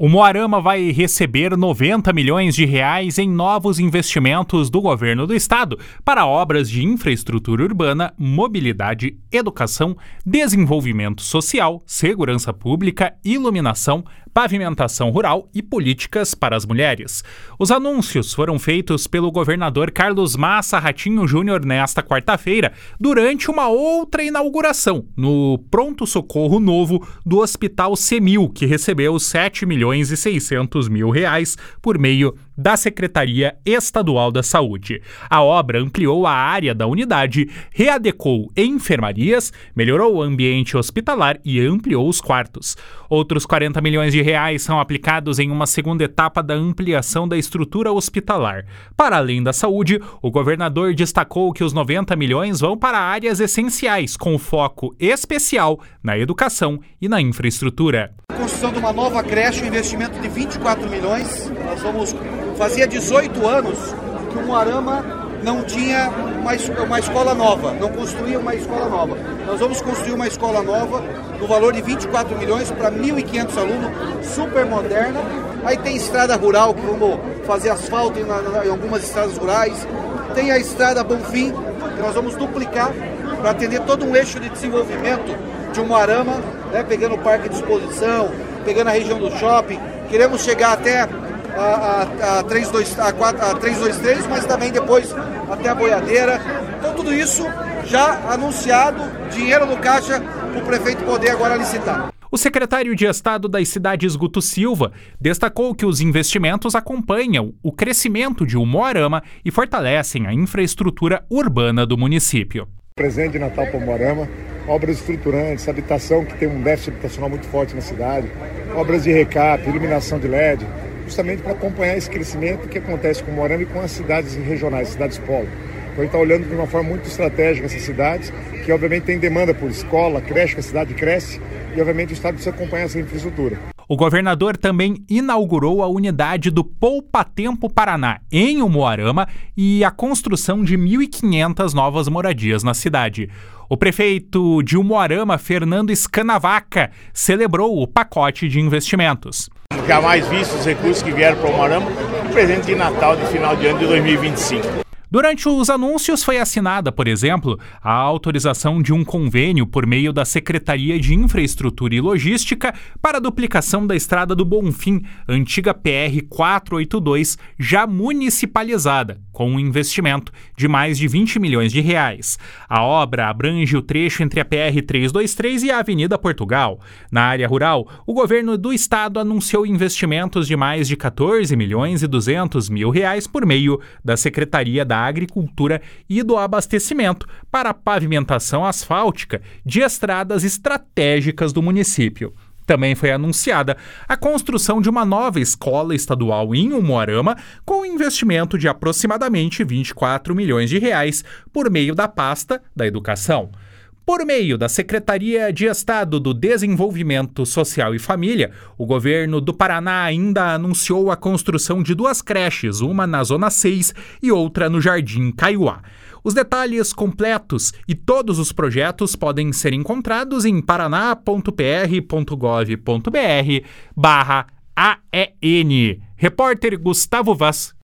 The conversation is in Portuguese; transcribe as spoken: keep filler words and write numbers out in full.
O Moarama vai receber noventa milhões de reais em novos investimentos do governo do estado para obras de infraestrutura urbana, mobilidade, educação, desenvolvimento social, segurança pública, iluminação, pavimentação rural e políticas para as mulheres. Os anúncios foram feitos pelo governador Carlos Massa Ratinho Júnior nesta quarta-feira, durante uma outra inauguração no pronto-socorro novo do Hospital Semil, que recebeu sete milhões e seiscentos mil reais por meio da Secretaria Estadual da Saúde. A obra ampliou a área da unidade, readecou enfermarias, melhorou o ambiente hospitalar e ampliou os quartos. Outros quarenta milhões de reais são aplicados em uma segunda etapa da ampliação da estrutura hospitalar. Para além da saúde, o governador destacou que os noventa milhões vão para áreas essenciais, com foco especial na educação e na infraestrutura. Construção de uma nova creche, um investimento de vinte e quatro milhões. Nós vamos Fazia dezoito anos que o Moarama não tinha uma, uma escola nova, não construía uma escola nova. Nós vamos construir uma escola nova no valor de vinte e quatro milhões para mil e quinhentos alunos, super moderna. Aí tem estrada rural, que vamos fazer asfalto em, na, em algumas estradas rurais. Tem a estrada Bonfim, que nós vamos duplicar para atender todo um eixo de desenvolvimento de um Moarama, né, pegando o parque de exposição, pegando a região do shopping. Queremos chegar até A, a, a, trezentos e vinte e três, mas também depois até a boiadeira. Então tudo isso já anunciado, dinheiro no caixa para o prefeito poder agora licitar. O secretário de Estado das Cidades, Guto Silva, destacou que os investimentos acompanham o crescimento de Umuarama e fortalecem a infraestrutura urbana do município. Presente de Natal para o Moarama, obras estruturantes, habitação que tem um déficit habitacional muito forte na cidade, obras de recap, iluminação de L E D, justamente para acompanhar esse crescimento que acontece com o Moarama e com as cidades regionais, cidades polo. Então a gente está olhando de uma forma muito estratégica essas cidades, que obviamente tem demanda por escola, creche, que a cidade cresce, e obviamente o estado precisa acompanhar essa infraestrutura. O governador também inaugurou a unidade do Poupa Tempo Paraná, em Umuarama, e a construção de mil e quinhentas novas moradias na cidade. O prefeito de Umuarama, Fernando Scanavaca, celebrou o pacote de investimentos. Jamais visto os recursos que vieram para o Moarama, um presente de Natal de final de ano de dois mil e vinte e cinco. Durante os anúncios foi assinada, por exemplo, a autorização de um convênio por meio da Secretaria de Infraestrutura e Logística para a duplicação da Estrada do Bonfim, antiga P R quatrocentos e oitenta e dois, já municipalizada, com um investimento de mais de vinte milhões de reais. A obra abrange o trecho entre a P R trezentos e vinte e três e a Avenida Portugal. Na área rural, o governo do estado anunciou investimentos de mais de quatorze milhões e duzentos mil reais por meio da Secretaria da Agricultura e do Abastecimento para a pavimentação asfáltica de estradas estratégicas do município. Também foi anunciada a construção de uma nova escola estadual em Umuarama, com um investimento de aproximadamente vinte e quatro milhões de reais por meio da pasta da Educação. Por meio da Secretaria de Estado do Desenvolvimento Social e Família, o governo do Paraná ainda anunciou a construção de duas creches, uma na Zona seis e outra no Jardim Caiuá. Os detalhes completos e todos os projetos podem ser encontrados em paraná ponto p r ponto gov ponto b r barra A E N. Repórter Gustavo Vaz.